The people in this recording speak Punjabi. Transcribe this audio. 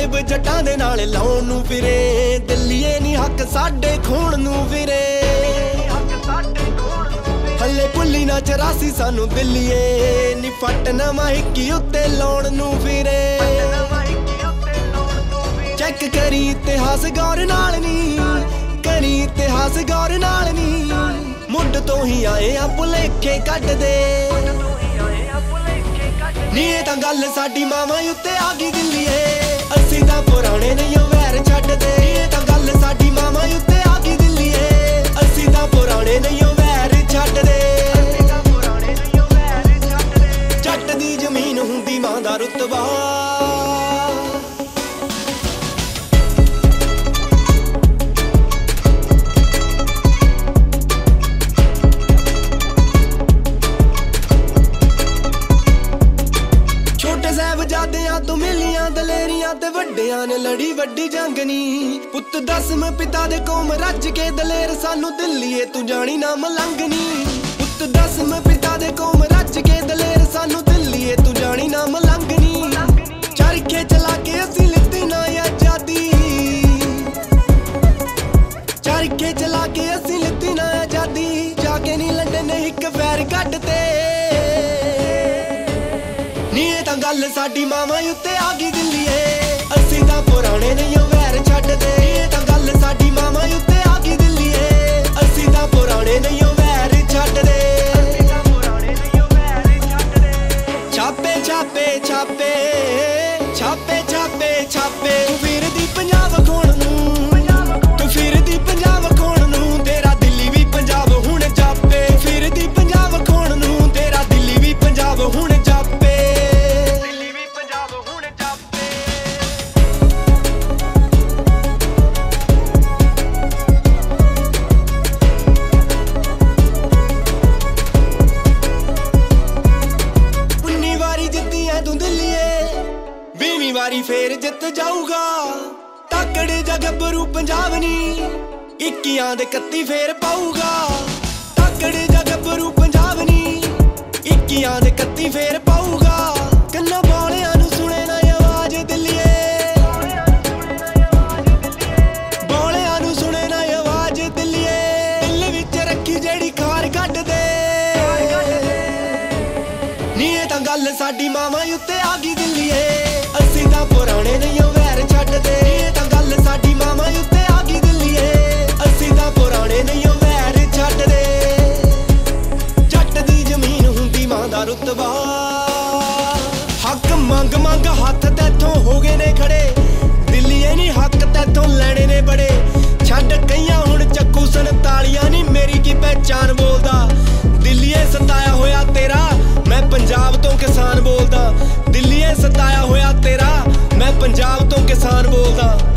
ਤਾਲਿਬ ਜੱਟਾਂ ਦੇ ਨਾਲ ਲਾਉਣ ਨੂੰ ਫਿਰੇ, ਦਿੱਲੀਏ ਨਹੀਂ ਹੱਕ ਸਾਡੇ ਖੋਣ ਨੂੰ ਫਿਰੇ। ਹੱਲੇ ਭੁੱਲੀ ਨਾ 84 ਸਾਨੂੰ ਦਿੱਲੀਏ, ਨੀ ਫੱਟ ਨਵਾਂ ਹਿੱਕੀ ਉੱਤੇ ਲਾਉਣ ਨੂੰ ਫਿਰੇ। ਚੈੱਕ ਕਰੀ ਇਤਿਹਾਸ ਗੌਰ ਨਾਲ ਨੀ, ਕਰੀ ਇਤਿਹਾਸ ਗੌਰ ਨਾਲ ਨੀ, ਮੁੱਢ ਤੋਂ ਹੀ ਆਏ ਆ ਭੁਲੇਖੇ ਕੱਢਦੇ। ਨੀ ਇਹ ਤਾਂ ਗੱਲ ਸਾਡੀ ਮਾਵਾਂ ਉੱਤੇ ਆ ਗਈ ਦਿੱਲੀਏ, ਅਸੀਂ ਤਾਂ ਪੁਰਾਣੇ ਨਹੀਂ ਉਹ ਵੈਰ ਛੱਡਦੇ। ਇਹ ਤਾਂ ਗੱਲ ਸਾਡੀ ਮਾਵਾਂ ਉੱਤੇ ਆ ਗਈ ਦਿੱਲੀਏ, ਅਸੀਂ ਤਾਂ ਪੁਰਾਣੇ ਨਹੀਂ ਉਹ ਵੈਰ ਛੱਡਦੇ। ਜੱਟ ਦੀ ਜ਼ਮੀਨ ਹੁੰਦੀ ਮਾਂ ਦਾ ਰੁਤਬਾ, ਸਾਹਿਬਜ਼ਾਦਿਆਂ ਤੋਂ ਮਿਲੀਆਂ ਦਲੇਰੀਆਂ ਤੇ ਵੱਡਿਆਂ ਨੇ ਲੜੀ ਵੱਡੀ ਜੰਗ ਨੀ। ਪੁੱਤ 10ਵੇਂ ਪਿਤਾ ਦੇ ਕੌਮ ਰੱਜ ਕੇ ਦਲੇਰ, ਸਾਨੂੰ ਦਿੱਲੀਏ ਤੂੰ ਜਾਣੀ ਨਾ ਮਲੰਗ ਨੀ। ਪੁੱਤ 10ਵੇਂ ਪਿਤਾ ਦੇ ਕੌਮ ਰੱਜ ਕੇ ਦਲੇਰ, ਸਾਨੂੰ ਦਿੱਲੀਏ ਤੂੰ ਜਾਣੀ ਨਾ ਮਲੰਗ ਨੀ। ਚਰਖੇ ਚਲਾ ਕੇ ਅਸੀਂ ਲਿੱਤੀ ਨਾ ਆਜ਼ਾਦੀ, ਚਰਖੇ ਚਲਾ ਕੇ ਅਸੀਂ ਲਿੱਤੀ ਨਾ ਆਜ਼ਾਦੀ। ਜਾ ਕੇ ਨੀ ਲੰਡਨ ਨੇ ਇੱਕ ਫੈਰ ਕੱਢਤੇ। ਨੀ ਇਹ ਤਾਂ ਗੱਲ ਸਾਡੀ ਮਾਵਾਂ ਉੱਤੇ ਆ ਗਈ ਦਿੱਲੀਏ, ਅਸੀਂ ਤਾਂ ਪੁਰਾਣੇ ਨਹੀਂ ਉਹ ਵੈਰ ਛੱਡਦੇ। ਇਹ ਤਾਂ ਗੱਲ ਸਾਡੀ ਮਾਵਾਂ ਉੱਤੇ ਆ ਗਈ ਦਿੱਲੀਏ, ਅਸੀਂ ਤਾਂ ਪੁਰਾਣੇ ਨਹੀਂ ਉਹ ਵੈਰ ਛੱਡਦੇ। ਛਾਪੇ ਛਾਪੇ ਛਾਪੇ ਛਾਪੇ ਛਾਪੇ ਛਾਪੇ, ਤੂੰ ਫਿਰਦੀ ਪੰਜਾਬ ਖੋਣ ਨੂੰ, ਤੂੰ ਫਿਰਦੀ ਪੰਜਾਬ ਖੋਣ ਨੂੰ, ਤੇਰਾ ਦਿੱਲੀ ਵੀ ਪੰਜਾਬ ਹੁਣ ਜਾਪੇ। ਫਿਰਦੀ ਪੰਜਾਬ ਖੋਣ ਨੂੰ, ਤੇਰਾ ਦਿੱਲੀ ਵੀ ਪੰਜਾਬ ਹੁਣ ਜਾਪੇ। ਤੂੰ ਦਿੱਲੀਏ 20ਵੀਂ ਵਾਰੀ ਫੇਰ ਜਿੱਤ ਜਾਊਗਾ, ਤਾਕੜੇ ਜਾਂ ਗੱਭਰੂ ਪੰਜਾਬ ਨੀ, 21 ਦੇ 31 ਫੇਰ ਪਾਊਗਾ। ਤਾਕੜੇ ਜਾਂ ਗੱਭਰੂ ਪੰਜਾਬ ਨੀ, 21 ਦੇ 31 ਫੇਰ ਪਾਊਗਾ। ਕੰਨਾਂ ਬੋਲਿਆਂ ਨੂੰ ਸੁਣੇ ਨਾ ਆਵਾਜ਼ ਦਿੱਲੀਏ, ਬੋਲਿਆਂ ਨੂੰ ਸੁਣੇ ਨਾ ਆਵਾਜ਼ ਦਿੱਲੀਏ, ਦਿਲ ਵਿੱਚ ਰੱਖੀ ਜਿਹੜੀ ਖਾਰ ਕੱਢ ਦੇ। ਨੀ ਇਹ ਤਾਂ ਗੱਲ ਸਾਡੀ ਮਾਵਾਂ ਉੱਤੇ ਆ ਗਈ ਦਿੱਲੀਏ, ਅਸੀਂ ਤਾਂ ਪੁਰਾਣੇ ਨਹੀਂ ਉਹ ਵੈਰ ਛੱਡਦੇ। ਇਹ ਤਾਂ ਗੱਲ ਸਾਡੀ ਮਾਵਾਂ ਉੱਤੇ ਆ ਗਈ ਦਿੱਲੀਏ, ਅਸੀਂ ਤਾਂ ਪੁਰਾਣੇ ਨਹੀਂ ਉਹ ਵੈਰ ਛੱਡਦੇ। ਜੱਟ ਦੀ ਜ਼ਮੀਨ ਹੁੰਦੀ ਮਾਂ ਦਾ ਰੁਤਬਾ, ਹੱਕ ਮੰਗ ਮੰਗ ਹੱਥ ਤੈਥੋਂ ਹੋ ਗਏ ਨੇ ਖੜੇ, ਦਿੱਲੀਏ ਨੀ ਹੱਕ ਤੈਥੋਂ ਲੈਣੇ ਨੇ ਬੜੇ। ਛੱਡ ਕਈਆਂ ਹੁਣ ਚੱਕੂ 47 ਨੀ ਮੇਰੀ ਕੀ ਪਹਿਚਾਨ ਬੋਲਦਾ। ਦਿੱਲੀਏ ਸਤਾਇਆ ਹੋਇਆ ਤੇਰਾ, ਮੈਂ ਪੰਜਾਬ ਤੋਂ ਕਿਸਾਨ ਬੋਲਦਾ। ਦਿੱਲੀਏ ਸਤਾਇਆ ਹੋਇਆ ਤੇਰਾ, ਮੈਂ ਪੰਜਾਬ ਤੋਂ ਕਿਸਾਨ ਬੋਲਦਾ।